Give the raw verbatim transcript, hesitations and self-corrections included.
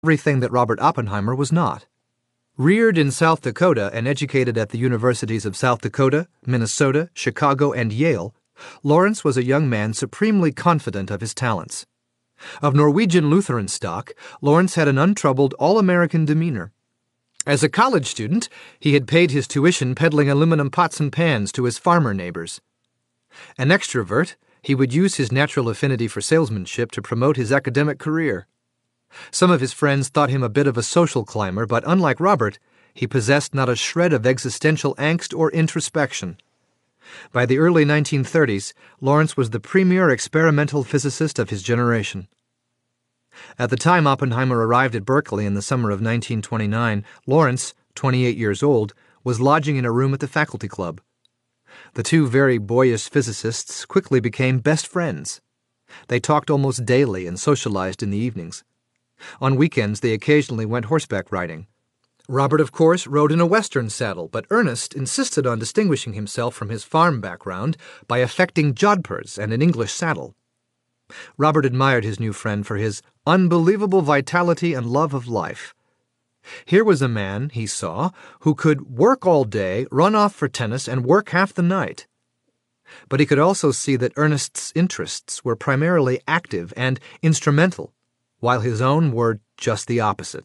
everything that Robert Oppenheimer was not. Reared in South Dakota and educated at the universities of South Dakota, Minnesota, Chicago, and Yale, Lawrence was a young man supremely confident of his talents. Of Norwegian Lutheran stock, Lawrence had an untroubled, all-American demeanor. As a college student, he had paid his tuition peddling aluminum pots and pans to his farmer neighbors. An extrovert, he would use his natural affinity for salesmanship to promote his academic career. Some of his friends thought him a bit of a social climber, but unlike Robert, he possessed not a shred of existential angst or introspection. By the early nineteen thirties, Lawrence was the premier experimental physicist of his generation. At the time Oppenheimer arrived at Berkeley in the summer of nineteen twenty-nine, Lawrence, twenty-eight years old, was lodging in a room at the faculty club. The two very boyish physicists quickly became best friends. They talked almost daily and socialized in the evenings. On weekends, they occasionally went horseback riding. Robert, of course, rode in a Western saddle, but Ernest insisted on distinguishing himself from his farm background by affecting jodhpurs and an English saddle. Robert admired his new friend for his unbelievable vitality and love of life. Here was a man, he saw, who could work all day, run off for tennis, and work half the night. But he could also see that Ernest's interests were primarily active and instrumental, while his own were just the opposite.